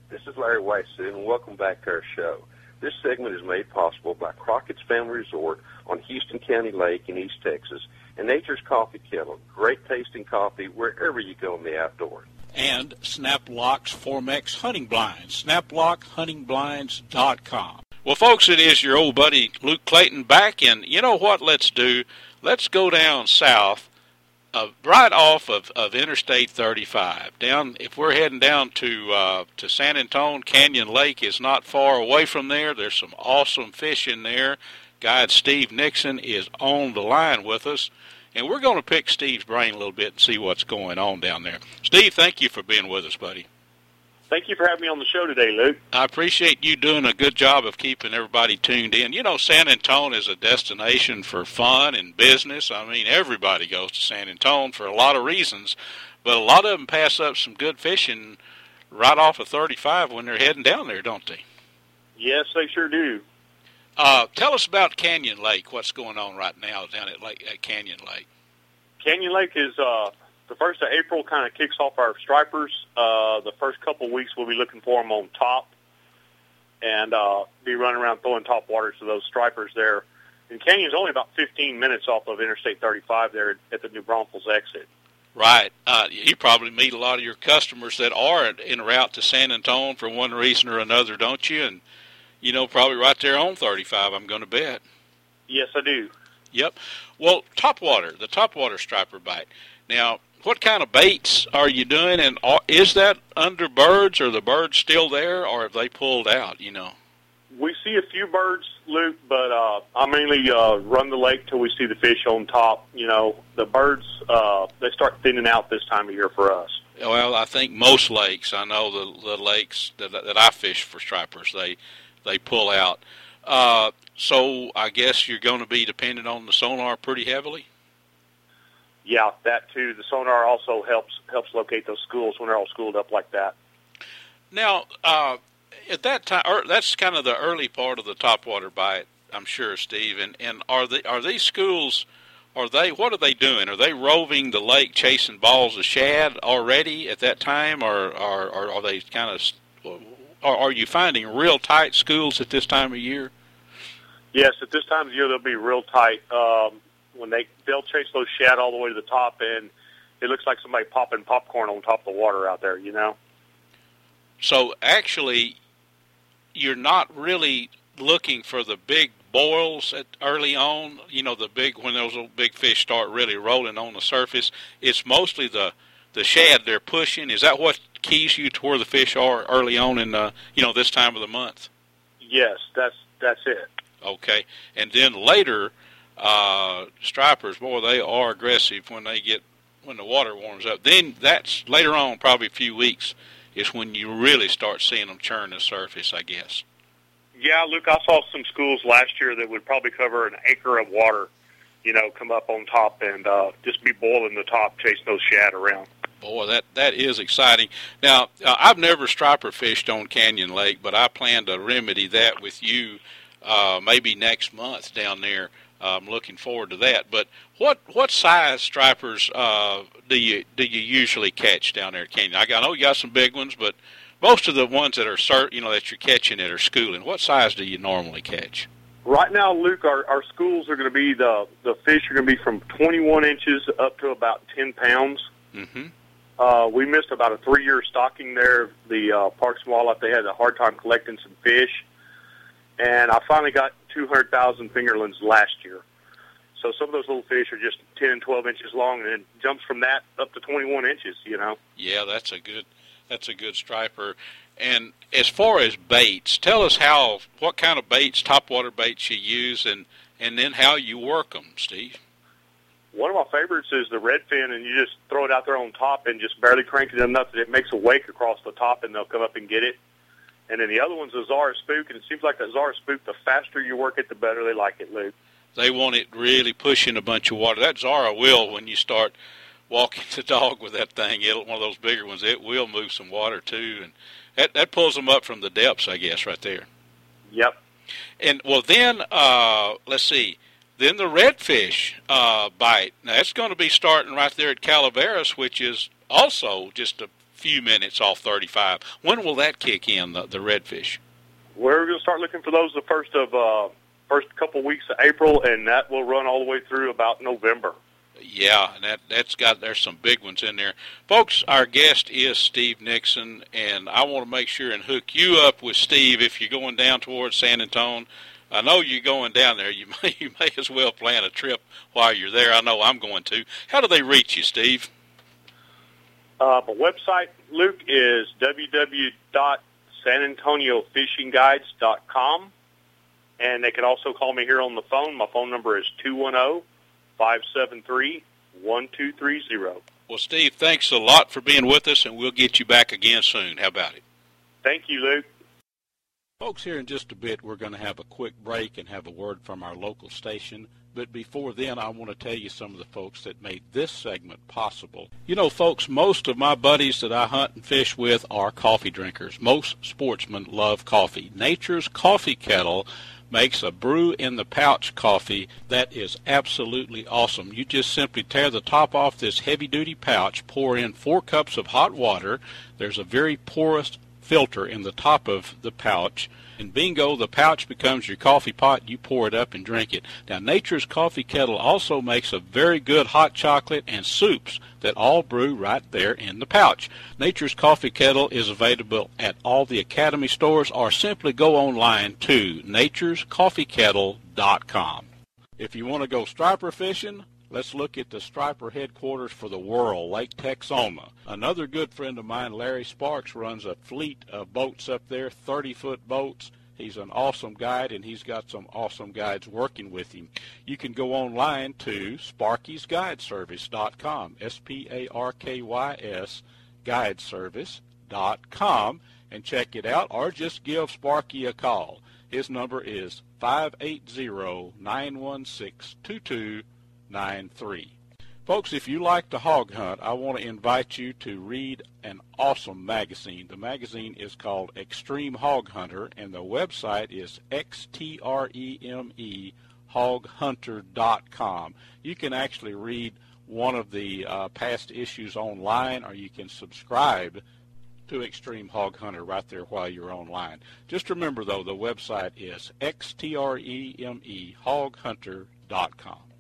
This is Larry Weisman, and welcome back to our show. This segment is made possible by Crockett's Family Resort on Houston County Lake in East Texas and Nature's Coffee Kettle. Great tasting coffee wherever you go in the outdoors. And Snap-Lock's Formex Hunting Blinds, snaplock.huntingblinds.com. Well, folks, it is your old buddy Luke Clayton back, and you know what let's do? Let's go down south, right off of Interstate 35. Down, if we're heading down to San Antonio, Canyon Lake is not far away from there. There's some awesome fishing there. Guide Steve Nixon is on the line with us, and we're going to pick Steve's brain a little bit and see what's going on down there. Steve, thank you for being with us, buddy. Thank you for having me on the show today, Luke. I appreciate you doing a good job of keeping everybody tuned in. You know, San Antonio is a destination for fun and business. I mean, everybody goes to San Antonio for a lot of reasons, but a lot of them pass up some good fishing right off of 35 when they're heading down there, don't they? Yes, they sure do. Tell us about Canyon Lake. What's going on right now down at Canyon Lake? Canyon Lake is the 1st of April kind of kicks off our stripers. The first couple weeks we'll be looking for them on top and be running around throwing top waters to those stripers there. And Canyon's only about 15 minutes off of Interstate 35 there at the New Braunfels exit. Right. You probably meet a lot of your customers that are en route to San Antonio for one reason or another, don't you? And, you know, probably right there on 35, I'm going to bet. Yes, I do. Yep. Well, topwater, the topwater striper bite. Now, what kind of baits are you doing, and is that under birds, or the birds still there, or have they pulled out, you know? We see a few birds, Luke, but I mainly run the lake till we see the fish on top. You know, the birds, they start thinning out this time of year for us. Well, I think most lakes, I know the lakes that I fish for stripers, they pull out. So I guess you're going to be dependent on the sonar pretty heavily? Yeah, that too. The sonar also helps locate those schools when they're all schooled up like that. Now, at that time, that's kind of the early part of the topwater bite, I'm sure, Steve. And are these schools? What are they doing? Are they roving the lake chasing balls of shad already at that time, or are they kind of? Are you finding real tight schools at this time of year? Yes, at this time of year they'll be real tight. When they'll chase those shad all the way to the top, and it looks like somebody popping popcorn on top of the water out there, you know? So actually, you're not really looking for the big boils early on, you know, when those big fish start really rolling on the surface. It's mostly the shad they're pushing. Is that what keys you to where the fish are early on in, this time of the month? Yes, that's it. Okay. And then later, stripers, boy, they are aggressive when the water warms up. Then that's later on, probably a few weeks, is when you really start seeing them churn the surface, I guess. Yeah, Luke, I saw some schools last year that would probably cover an acre of water, you know, come up on top and just be boiling the top, chasing those shad around. Boy, that is exciting. Now, I've never striper fished on Canyon Lake, but I plan to remedy that with you maybe next month down there. I'm looking forward to that. But what size stripers do you usually catch down there at Canyon? I know you got some big ones, but most of the ones that are that you're catching that are schooling, what size do you normally catch? Right now, Luke, our schools are going to be the fish are going to be from 21 inches up to about 10 pounds. Mm-hmm. We missed about a 3-year stocking there. The Parks and Wildlife, they had a hard time collecting some fish. And I finally got 200,000 fingerlings last year. So some of those little fish are just 10, 12 inches long, and it jumps from that up to 21 inches, you know. Yeah, that's a good striper. And as far as baits, tell us what kind of baits, topwater baits you use, and then how you work them, Steve. One of my favorites is the redfin, and you just throw it out there on top and just barely crank it enough that it makes a wake across the top, and they'll come up and get it. And then the other one's a Zara Spook, and it seems like the Zara Spook, the faster you work it, the better they like it, Luke. They want it really pushing a bunch of water. That Zara will, when you start walking the dog with that thing, one of those bigger ones, it will move some water too. And that pulls them up from the depths, I guess, right there. Yep. And, well, then, let's see, then the redfish bite. Now, that's going to be starting right there at Calaveras, which is also just a few minutes off 35. When will that kick in, the redfish? We're going to start looking for those the first couple weeks of April, and that will run all the way through about November. Yeah, and there's some big ones in there. Folks, our guest is Steve Nixon, and I want to make sure and hook you up with Steve if you're going down towards San Antonio. I know you're going down there. You may as well plan a trip while you're there. I know I'm going to. How do they reach you, Steve? My website, Luke, is www.sanantoniofishingguides.com, and they can also call me here on the phone. My phone number is 210-573-1230. Well, Steve, thanks a lot for being with us, and we'll get you back again soon. How about it? Thank you, Luke. Folks, here in just a bit, we're going to have a quick break and have a word from our local station. But before then, I want to tell you some of the folks that made this segment possible. You know, folks, most of my buddies that I hunt and fish with are coffee drinkers. Most sportsmen love coffee. Nature's Coffee Kettle makes a brew-in-the-pouch coffee that is absolutely awesome. You just simply tear the top off this heavy-duty pouch, pour in 4 cups of hot water. There's a very porous filter in the top of the pouch, and bingo, the pouch becomes your coffee pot. You pour it up and drink it. Now, Nature's Coffee Kettle also makes a very good hot chocolate and soups that all brew right there in the pouch. Nature's Coffee Kettle is available at all the Academy stores, or simply go online to naturescoffeekettle.com. If you want to go striper fishing, let's look at the striper headquarters for the world, Lake Texoma. Another good friend of mine, Larry Sparks, runs a fleet of boats up there, 30-foot boats. He's an awesome guide, and he's got some awesome guides working with him. You can go online to SparkysGuideservice.com, S-P-A-R-K-Y-S, guideservice.com, and check it out, or just give Sparky a call. His number is 580-916-2293. Folks, if you like to hog hunt, I want to invite you to read an awesome magazine. The magazine is called Extreme Hog Hunter, and the website is xtremehogHunter.com. You can actually read one of the past issues online, or you can subscribe to Extreme Hog Hunter right there while you're online. Just remember, though, the website is xtremehogHunter.com.